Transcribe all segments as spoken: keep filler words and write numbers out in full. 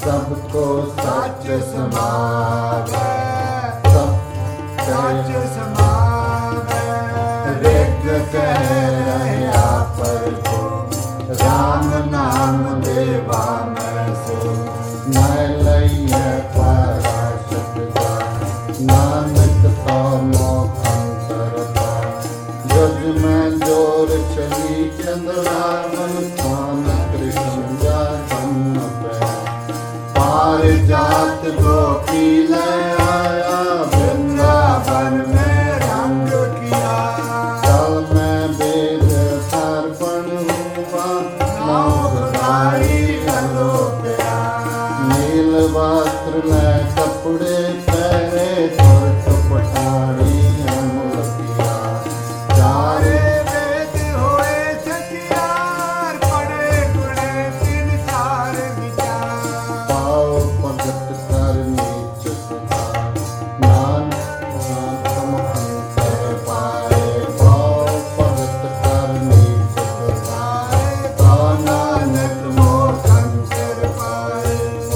सबको सच समावे, सब सच समावे। ऋग कह रहा प्रभु राम नाम देवा मैं सो, मैं लइए पराशत का नानक तो मोखंतर का। जग में जोर चली चंद्रावन पान कृष्ण जा जन्म पे। पार जात गोपी ले आया वृंदावन में रंग किया। चल मैं वेद सर्पण हुआ नौधारी गलो गया। नील वस्त्र में कपड़े पहरे तुरत पठारी अमल किया। चारे वेद होए छठियार पड़े गुणे तीन चार विचार। पाओ भगत कर नीच सुधार नानक नाम अंतर पाए। पाओ भगत कर नीच सुधार तो नानक मोख अंतर पाए।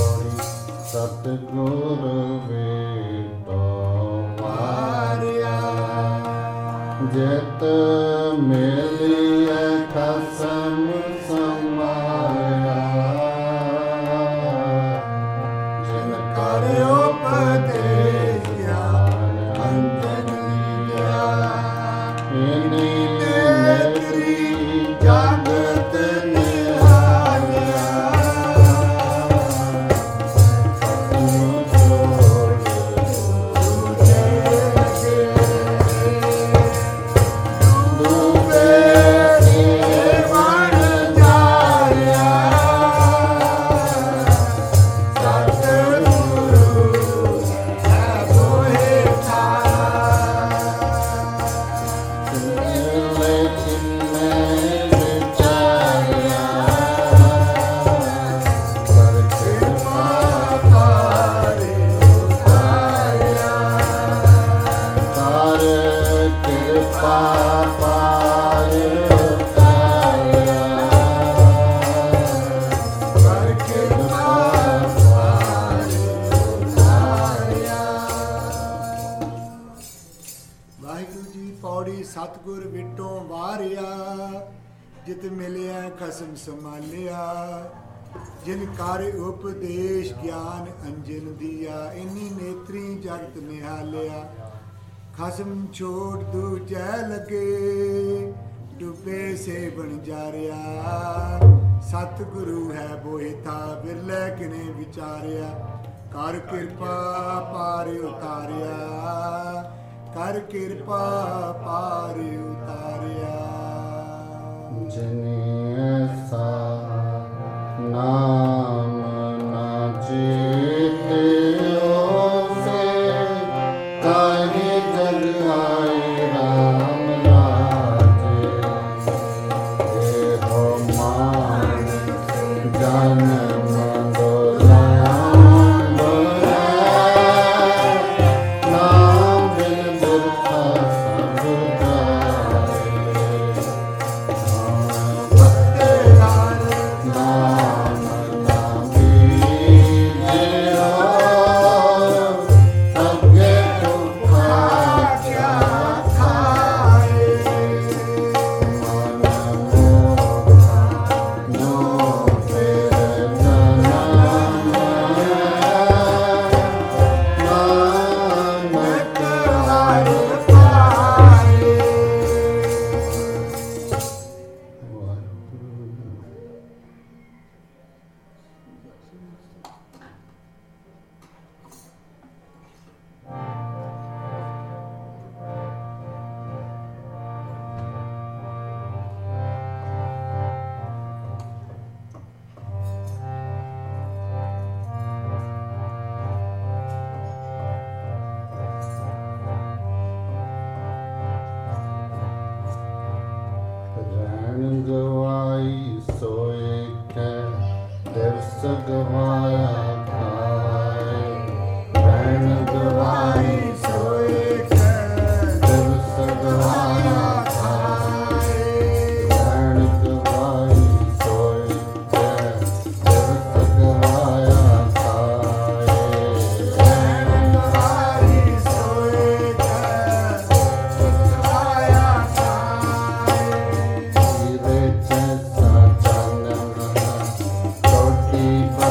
सतगुर वेदो वारिया जित मिलिय खसम समाया। जिन कर उपदेश ज्ञान अंजन लिया। इन्हीं नेत्री जगत निहारिया। सतगुर विटों वारिया जित मिलिया खसम संभालिया। जिन कर उपदेश ज्ञान अंजन दिया। इन्हीं नेत्री जगत निहालिया। खसम छोड़ दूजै लगे डुबे से बन जा रहा। सतगुरु है बोए था बिरले किने विचारिया। कर कृपा पार उतारिया। कर कृपा पार उतारिया। जिन्हें ऐसा नाम ना चेते से काहे जग आए राम राजे। ये हो मान जन्म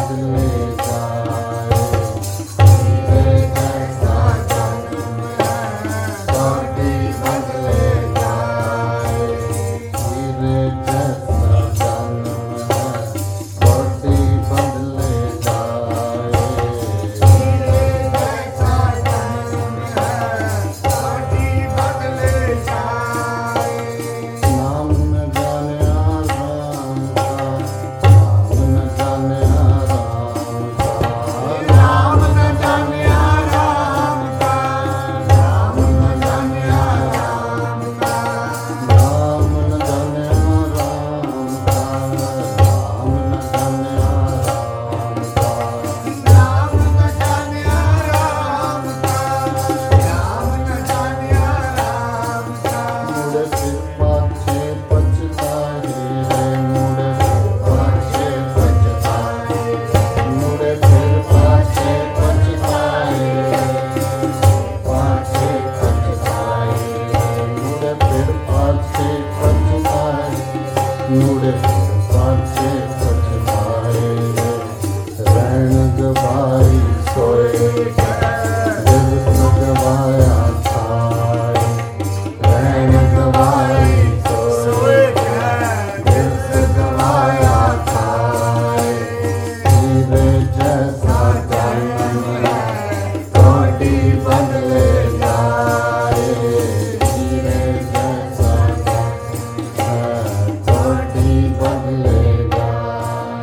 बदले जाए। हीरे जैसा जन्म है कोटि बदले जाए। हीरे जैसा जन्म है कोटि बदले जाए। हीरे जैसा जन्म है कोटि बदले जाए। नाम न जाने राम का, नाम न जाने राम का, नाम न जाने राम का, नाम न जाने राम का, नाम न जाने राम का, नाम न जाने राम का, नाम न जाने राम का, नाम न जाने राम का। मुड़े फिर पाछे पछताए रे, मुड़े फिर पाछे पछताए, मुड़े फिर पाछे पछताए रे, पाछे पछताए रे, मुड़े फिर पाछे पछताए, मुड़े फिर पाछे पछताए रे। रैन गवाई सोए दिल गवाया थाए। रैन गवाई सोए दिल गवाया थाए। हीरे जैसा जन्म है कोटि बदले जाए। हीरे जैसा जन्म है कोटि बदले जाए।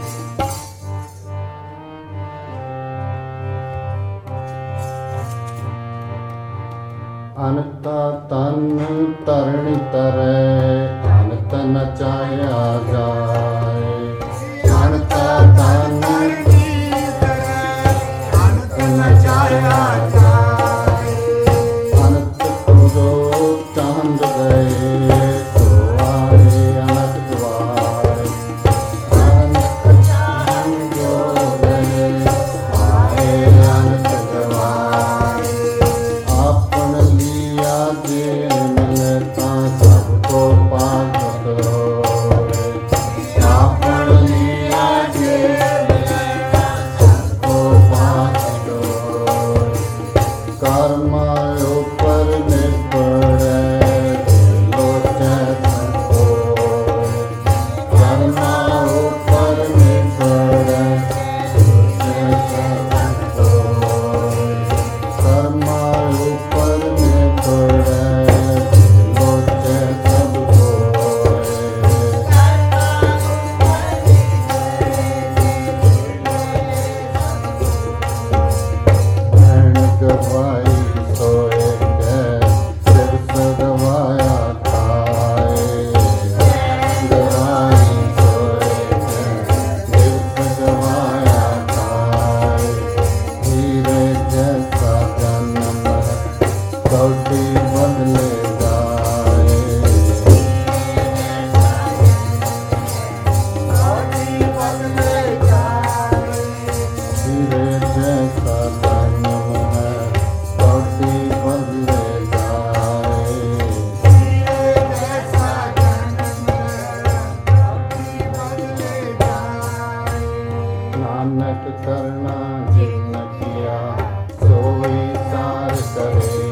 अनता तन तरणी तरे, अनत नचाया जाए। अनता तन अनत नचाया जाए। अनत को जो चांद गए तो आए अनत द्वार। अनत चांद जो गए आए अनत द्वार। आपन लिया जे मिलता सबको पागल होए। आपन लिया जे मिलता सबको पागल होए। कर्मा ऊपर निर्भर लोचे संतोष। कर्मा ऊपर निर्भर लोचे संतोष। कर्मा ऊपर निर्भर लोचे सब होए। रैन गवाई सोए दिल गवाया थाए। गवाई सोए दिल गवाया थाए। हीरे जैसा जन्म है कोटि बदले जाए। कोटि बदले जाए। हीरे जैसा जन्म है कोटि बदले जाए। हीरे जैसा जन्म है कोटि बदले जाए। नानक करना जिन किया सोई सार करे।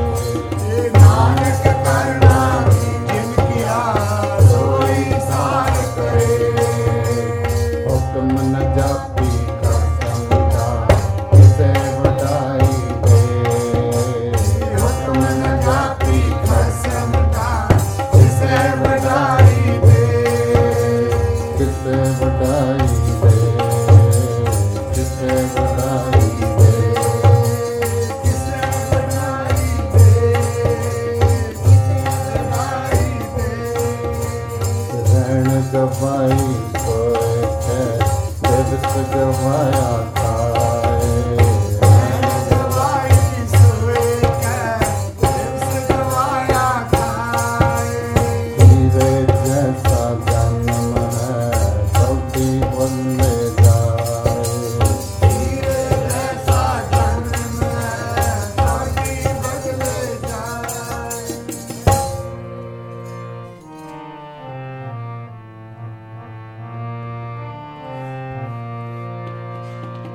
नानक करना जिन किया सोई सार करे। हुक्म न जापी कसम का किसे वडाई दे। हुक्म न जापी कसम का किसे वडाई दे। किसे वडाई दे। किसे वडाई दे। किसे वडाई दे। किसे वडाई दे। रैन गवाई सोए दिवस गवाया थाए। रैन गवाई सोए दिवस गवाया थाए। हीरे जैसा जन्म है कोटि बदले जाए। हीरे जैसा जन्म है कोटि बदले जाए।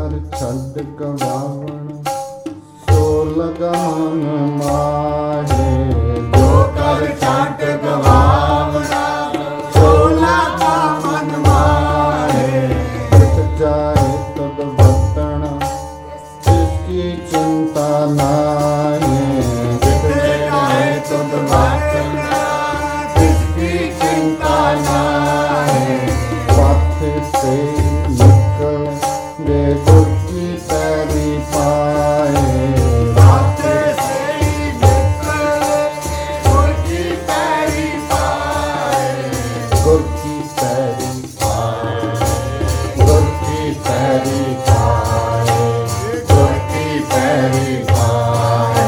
ਕਰ ਛੱਡ ਗਵਾਵਣ ਸੋ ਲਗਾ ਮਨ ਮਾਹੇ। ਜੋ ਕਰ ਛੱਡ ਗਵਾਵਣਾ ਸੋ ਲਗਾ ਮਨ ਮਾਹੇ। ਜਿਤ ਜਾਏ ਤਦ ਵਰਤਣਾ ਜਿਸਕੀ ਚਿੰਤਾ ਨਾਹੀ। ਜਿਤ ਜਾਏ ਤਦ ਵਰਤਣਾ ਜਿਸਕੀ ਚਿੰਤਾ ਨਾਹੀ। ਪਾਥੇ ਸੇ ਨਿਕਲ ਦੇ ਗੁਰ ਕੀ ਪੈਰੀ ਪਾਏ। ਪਾਥੇ ਸੇ ਨਿਕਲ ਗੁਰ ਕੀ ਪੈਰੀ ਪਾਏ। ਗੁਰ ਕੀ ਪੈਰੀ ਪਾਏ। ਗੁਰ ਕੀ ਪੈਰੀ ਪਾਏ। ਗੁਰ ਕੀ ਪੈਰੀ ਪਾਏ।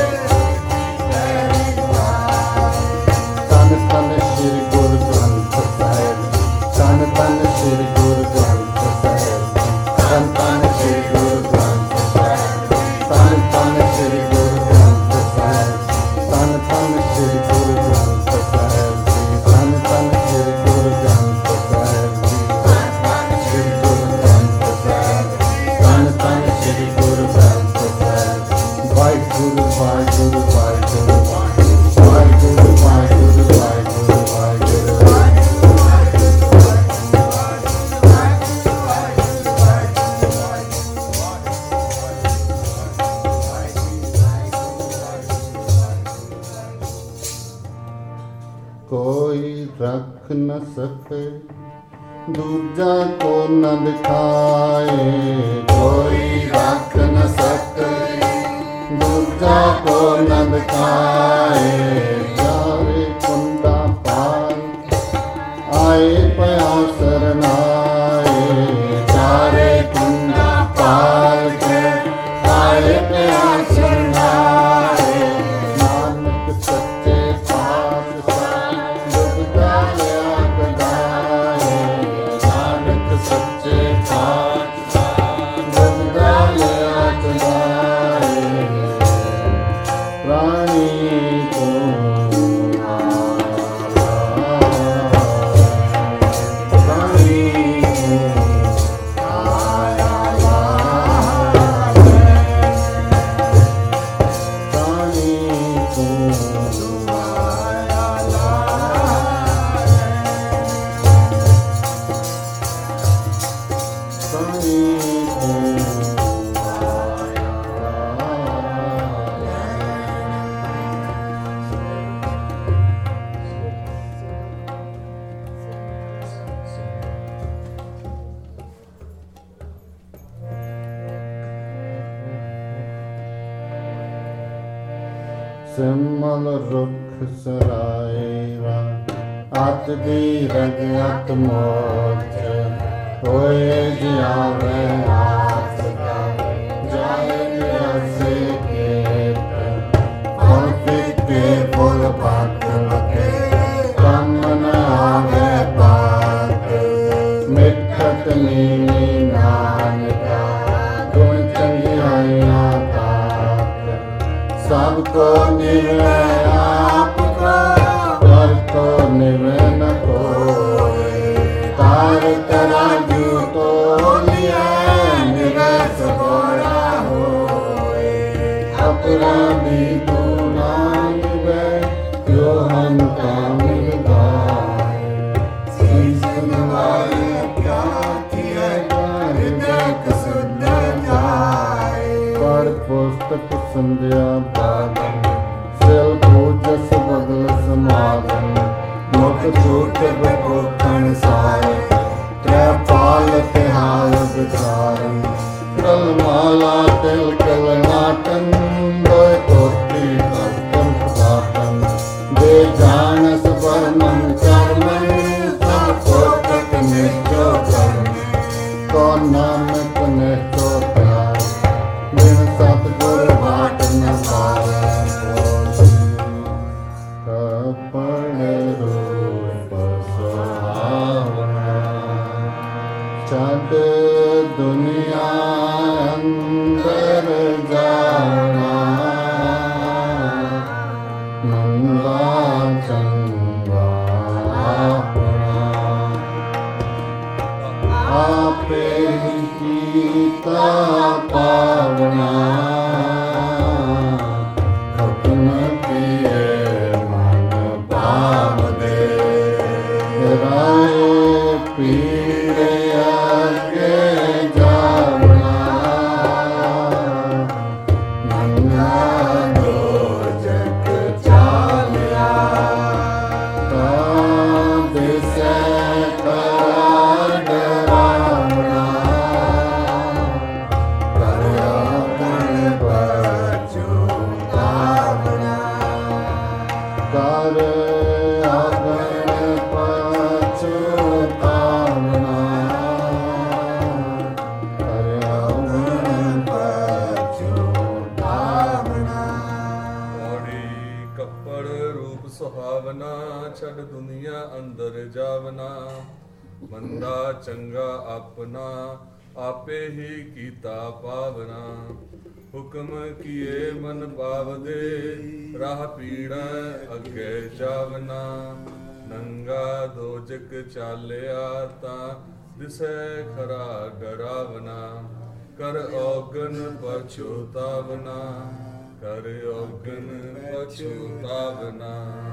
ਤਨ ਤਨ ਸ੍ਰੀ ਗੁਰੂ ਗ੍ਰੰਥ ਸਾਹਿਬ। ਤਨ ਤਨ ਸ੍ਰੀ ਗੁਰੂ ਗ੍ਰੰਥ ਸਾਹਿਬ। ਤਨ ਤਨ ਸ੍ਰੀ ਗੁਰੂ ਗ੍ਰੰਥ ਸਾਹਿਬ। ਤਨ ਤਨ ਸ੍ਰੀ ਗੁਰੂ ਗ੍ਰੰਥ ਸਾਹਿਬ। ਤਨ ਤਨ ਸ੍ਰੀ ਗੁਰੂ ਗ੍ਰੰਥ ਸਾਹਿਬ ਜੀ। ਤਨ ਤਨ ਸ੍ਰੀ ਗੁਰੂ ਗ੍ਰੰਥ ਸਾਹਿਬ ਜੀ। ਤਨ ਤਨ ਸ੍ਰੀ ਗੁਰੂ ਗ੍ਰੰਥ ਸਾਹਿਬ। ਤਨ ਤਨ ਸ੍ਰੀ ਗੁਰੂ ਗ੍ਰੰਥ ਸਾਹਿਬ। ਵਾਹਿਗੁਰੂ ਵਾਹਿਗੁਰੂ ਵਾਹਿਗੁਰੂ ਵਾਹਿਗੁਰੂ ਵਾਹਿਗੁਰੂ ਵਾਹਿਗੁਰੂ ਵਾਹਿਗੁਰੂ। ਕੋਈ ਰੱਖ ਨ ਸਕੇ ਦੂਜਾ ਕੋ ਨ ਦਿਖਾਏ। ਕੋਈ ਰੱਖ ਨ ਸਕੇ ਦੂਜਾ ਕੋ ਨ ਦਿਖਾਏ। ਜਾਵੇ ਕੁੰਡਾ ਪਾਰ ਆਏ ਪਿਆ ਸਰਨਾਏ। ਚਾਰੇ ਕੁੰਡਾ ਪਾਰ ਕੇ ਆਏ ਪਿਆ ਸਰਨਾਏ। ਨਾਨਕ ਸੱਚੇ ਪਾਤਸ਼ਾਹ ਦੁਬਦਾ ਲਿਆ ਕਢਾਏ। ਨਾਨਕ ਸੱਚੇ ਪਾਤਸ਼ਾਹ ਦੁਬਦਾ ਲਿਆ ਕਢਾਏ। ਪ੍ਰਾਣੀ ਕੋ ਪ੍ਰਾਣੀ ਕੋ ਆਇਆ ਲਾਏ। ਪ੍ਰਾਣੀ ਕੋ ਆਇਆ ਲਾਏ। ਪ੍ਰਾਣੀ ਕੋ ਸਿਮਲ ਰੁੱਖ ਸਰਾਇਰਾ ਅਤ ਦੀ ਰਗ ਅਤ ਮੋਚ। ਹੋਏ ਜਿਆਵੇ ਆਸ ਦਾ ਜਾਏ ਨਿਆਸੇ ਕੇਤ। ਫਲ ਫਿੱਕੇ ਫੁੱਲ ਪੱਕ ਲਗੇ ਕੰਮ ਨ ਆਵੇ ਬਾਤ। ਮਿੱਠਤ ਨੀਵੀਂ ਨਾਨਕਾ ਗੁਣ ਚੰਗਿਆਈਆਂ ਤਾਕ। ਸਭ ਕੋ ਨਿਵੈ ਆਪ ਕੋ ਪਰ ਕੋ ਨਿਵੈ ਨ ਕੋਇ। ਤਾਰ ਤਰਾਜੂ ਤੋਲਿਐ ਨਿਵੈ ਸਗੋੜਾ ਹੋਇ। ਅਪਰਾਧੀ ਤੂੰ ਨਾ ਨਿਵੈ ਜੋ ਹਮ ਕਾਮਿਲ ਗਾਏ। ਸੀਸ ਨਵਾਏ ਕਿਆ ਕੀਐ ਹਿਰਦੈ ਕਸੁਧ ਜਾਏ। ਪੜ੍ਹ ਪੁਸਤਕ ਸੰਧਿਆ ਬਾਦਨ ਸਿਲ ਪੂਜਸ ਬਦਲ ਸਮਾਗਮ। ਮੁਖ ਝੂਠ ਬਖੋਖਣ ਸਾਏ ਤ੍ਰੈ ਪਾਲ ਤਿਹਾਲ ਵਿਚਾਰਨ। ਕਲ ਮਾਲਾ ਤਿਲ ਕਲ ਨਾਟਨ ਦੋਇ ਤੋਤੀ ਕਸਤਮ ਪਾਟਨ। ਦੇ ਜਾਣਸ ਬਰਮਨ ਕਰਮਨ ਸਭ ਕੋਟਕ ਨਿਸ਼ਚੋ ਕਰਮ। ਕੋ ਨਾਨਕ ਨਿਸ਼ਚੋ ਪਿਆਰ ਬਿਨ ਸਤਿਗੁਰ ਬਾਟ ਨ ਪਾਏ। पावना हुक्म किए मन पाव दे राय पीर आगे जावना नंगा दो जग चालिया दिसे ਸੁਹਾਵਨਾ ਛੱਡ ਦੁਨੀਆ ਅੰਦਰ ਜਾਵਨਾ ਮੰਦਾ ਚੰਗਾ ਆਪਣਾ ਆਪੇ ਹੀ ਕੀਤਾ ਪਾਵਨਾ ਹੁਕਮ ਕੀਏ ਮਨ ਪਾਵਦੇ ਰਾਹ ਪੀੜਾ ਅੱਗੇ ਜਾਵਨਾ ਨੰਗਾ ਦੋਜਕ ਚਾਲਿਆ ਤਾਂ ਦਿਸੈ ਖਰਾ ਡਰਾਵਨਾ ਕਰ ਔਗਨ ਪਛੁਤਾਵਨਾ ਕਰ ਔਗਨ ਪਛੁਤਾਵਨਾ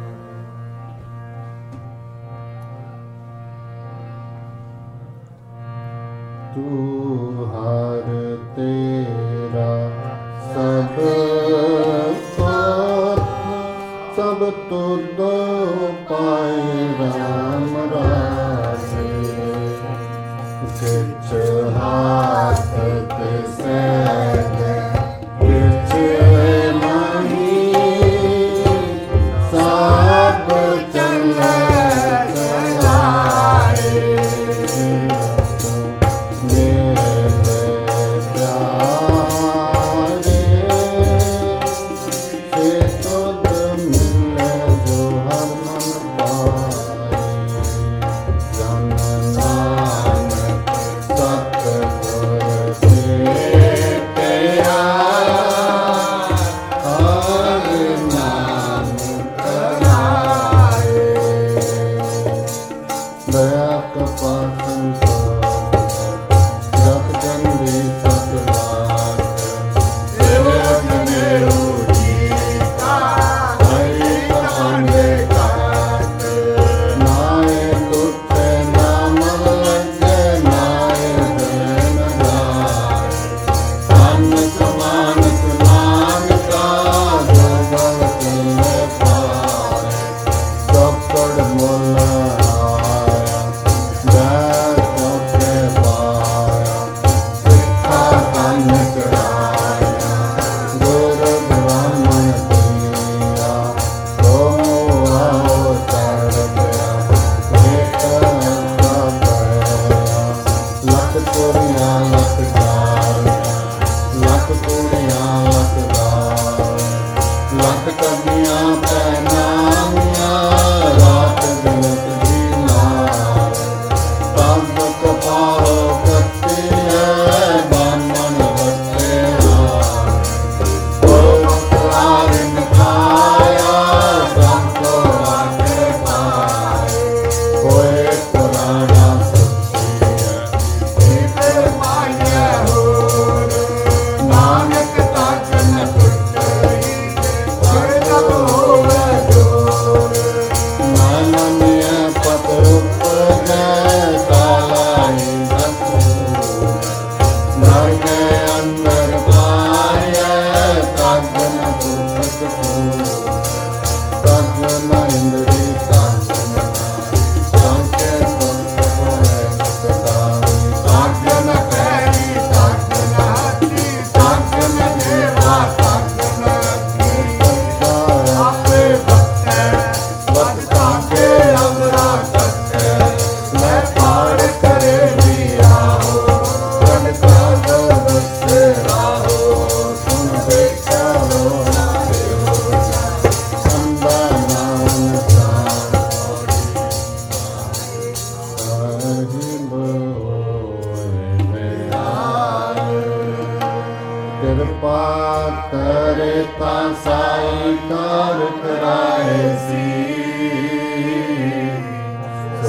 तू हर तेरा सब सब तुद पाए राम राजे किच हाथ किसे किच नहीं सब चले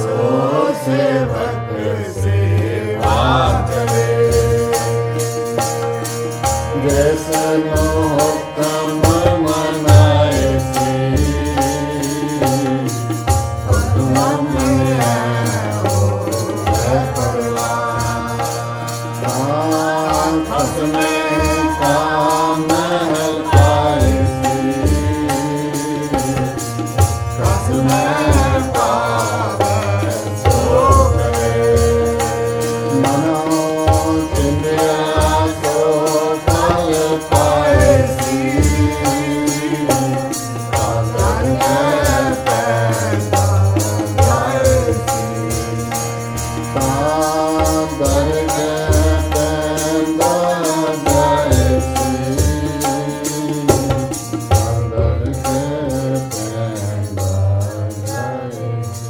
सेवक सेवा करे। ਜਿਸਨੂੰ ਹੁਕਮ ਮਨਾਏ ਸੀ ਹੁਕਮ ਮੰਨਿਆ ਹੋਵੇ ਪਰਵਾਨ ਖਸਮੇ ਕਾ ਮਹਿਲ ਪਾਏ ਸੀ ਖਸਮੇ ਪਾਵੇ ਸੋ ਕਰੇ ਮਨੋ ਚਿੰਦਿਆ ਸੋ ਫਲ ਪਾਏ ਸੀ ਆਦਰ ਕੇ ਪੈਦਾ ਜਾਏ ਸੀ ਤਾਦਰ ਕੇ ਪੈਦਾ ਜਾਏ ਸੀ ਤਾਦਰ ਕੇ ਪੈਦਾ ਜਾਏ ਸੀ।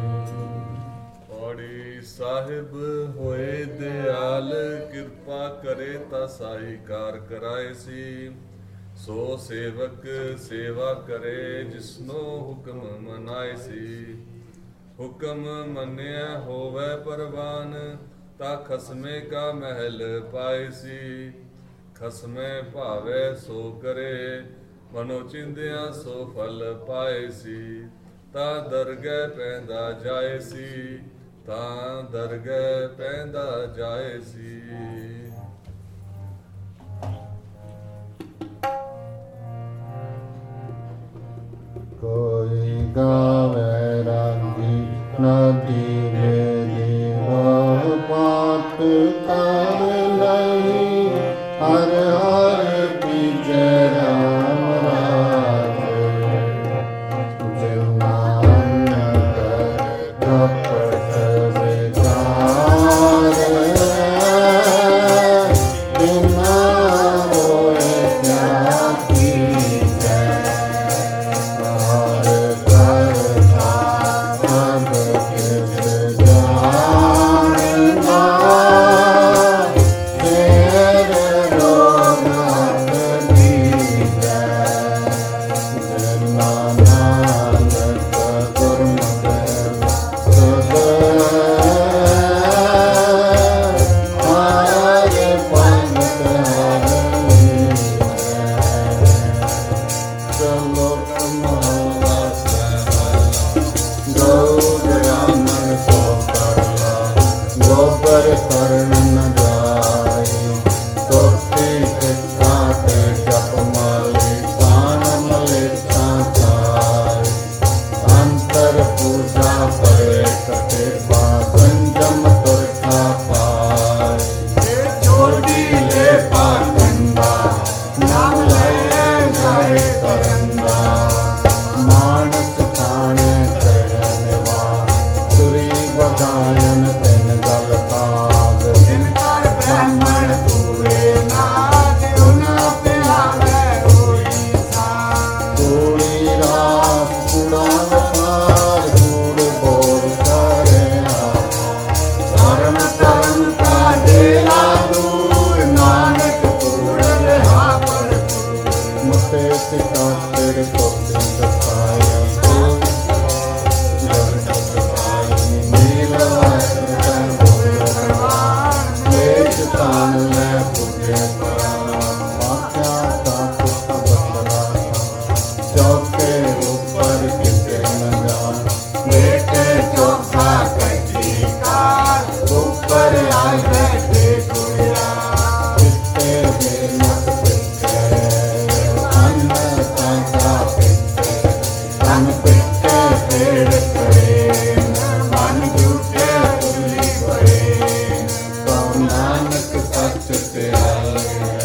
ਪੌੜੀ ਸਾਹਿਬ ਹੋਏ ਦਿਆਲ ਕਿਰਪਾ ਕਰੇ ਤਾਂ ਸਾਈ ਕਾਰ ਕਰਾਏ ਸੀ ਸੋ ਸੇਵਕ ਸੇਵਾ ਕਰੇ ਜਿਸਨੋ ਹੁਕਮ ਮਨਾਏ ਸੀ ਹੁਕਮ ਮੰਨਿਆ ਹੋਵੇ ਪਰਵਾਨ ਤਾਂ ਖਸਮੇ ਕਾ ਮਹਿਲ ਪਾਏ ਸੀ ਖਸਮੇ ਭਾਵੇ ਸੋ ਕਰੇ ਮਨੋ ਚਿੰਦਿਆ ਸੋ ਫਲ ਪਾਏ ਸੀ ਤਾਂ ਦਰਗਹਿ ਪੈਂਦਾ ਜਾਏ ਸੀ ਤਾਂ ਦਰਗਹਿ ਪੈਂਦਾ ਜਾਏ ਸੀ। ਕੋਈ ਗਾਵੇ ਰਾਗੀ ਨਦੀ ਵੇਦੀ ਬਹੁ ਪਾਤ ਕਰ ਲਈ ਹਰ ਹਰ ਪੀਜੈ ਰਾਮ ਰਾਜੇ ਜਿਵ ਨਾਨਕ ਕਪਟ ਵਿਚਾਰ ਬਿਨਾ ਹੋਏ ਜਾਤੀ ਜੈ ਹਰ ਕਰਤਾ ਸਭ ਕਿਸ ਜਾਣਦਾ ਤੇਰ ਰੋਗਤ ਦੀਜੈ ਜਿਨਾ ਨਾਨਕ ਗੁਰਮਤਿ ਸਦਾ ਹਰ ਪੰਥ ਹਰਿ ਚਲੋ ਕਮਾਲਾ ਸਹਿਲਾ ਗੋਦ ਰਾਮਨ ਸੋ ਕਰਲਾ ਗੋਬਰ ਕਰਨ ਨ ਜਾਈ ਤੋਤੀ ਸਿੱਖਾ ਤੇ ਜਪ ਮਾਲੀ ਤਾਨ ਮਲੇ ਸਾਥਾਈ ਅੰਤਰ ਪੂਜਾ ਪਰੇ ਕਟੇ ਬਾਗਨ ਜਮ ਤੁਰਖਾ ਪਾਈ ਛੋਟੀ ਲੈ ਪਾਖੰਡਾ ਨਾਮ ਲੈ ਜਾਏ ਤਰੰਦਾ ਮਾਨਸ ਖਾਣੇ ਚਰਨ ਵਾ ਸੁਰੀ ਬਗਾਇਨ ਤਿਨ ਗਲ ਕਾਗ ਜਿਨ ਕਰ ਬ੍ਰਾਹਮਣ ਪੂਰੇ ਨਾਜ ਉਨਾ ਪਿਆਵੇ ਹੋਈ ਸਾ ਕੋੜੀ ਰਾਸ ਕੁੜਾ ਵਪਾਰ ਕੂੜ ਬੋਲ ਕਰੇ ਧਰਮ ਧਰਮ ਕਾ ਡੇਰਾ ਦੂਰ ਨਾਨਕ ਕੂੜ ਰਹਾ ਪਰ ਮਤੇ ਸਿਕਾ ਤੇਰੇ ਕੋਤੇ ਸਤਾਇਆ ਜਨ ਸਤਾਇਆ ਨੀਲਵਾਇ ਤਨ ਹੋਏ ਪਰਵਾਨ ਵੇਚ ਤਾਨ ਲੈ ਪੁਗੇ ਪਰਾਨ ਵਾਕਿਆ ਤਾ ਪੁੱਤ ਬਤਲਾ ਚੌਕੇ ਉੱਪਰ ਕਿਤੇ ਨ ਜਾਣ ਬੇਟੇ ਚੌਥਾ ਕੱਢੀ ਕਾਰ ਉੱਪਰ ਆਏ ਬੈਠੇ ਕੁੜਿਆ ਕਿਤੇ ਦੇ ਮਤ ਪਿੱਛੇ ਅੰਨ ਤਾਂਤਾ ਪਿੱਛੇ ਤਨ ਪਿੱਛੇ ਫੇੜ ਕਰੇ ਮਨ ਝੂਠੇ ਤੁਲੀ ਪਰੇ ਕਉ ਨਾਨਕ ਸੱਚ ਤੇ ਆਏ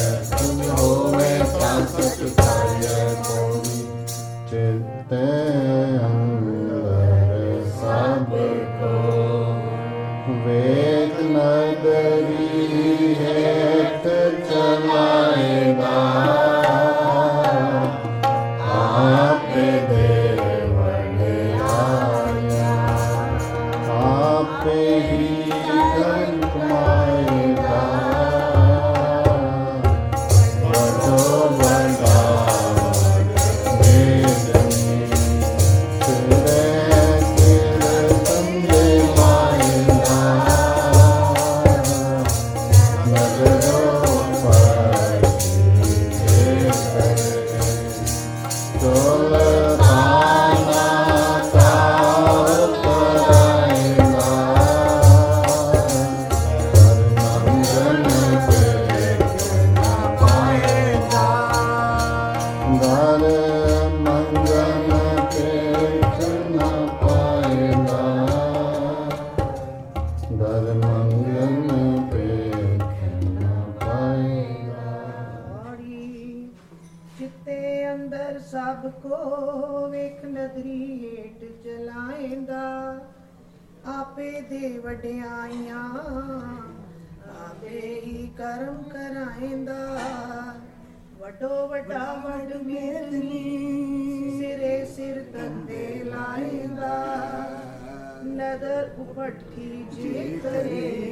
ਸਭ ਕੋ ਵੇਖ ਨਦਰੀ ਹੇਠ ਚਲਾਏਂਦਾ, ਆਪੇ ਦੇ ਵਡਿਆਈਆਂ ਆਪੇ ਹੀ ਕਰਮ ਕਰਾਏਂਦਾ। ਵੱਡੋ ਵੱਡਾ ਵੱਡ ਮੇਲਨੀ ਸਿਰੇ ਸਿਰ ਤੰਦੇ ਲਾਏਂਦਾ, ਨਦਰ ਉਪਟਕੀ ਜੇ ਕਰੇ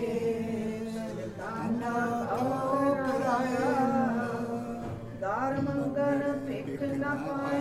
ਤਾਨਾ ਕਰਾਇਆ। ਦਾਰ ਮੰਗਣ ਭਿਖ ਨ ਪਾਏ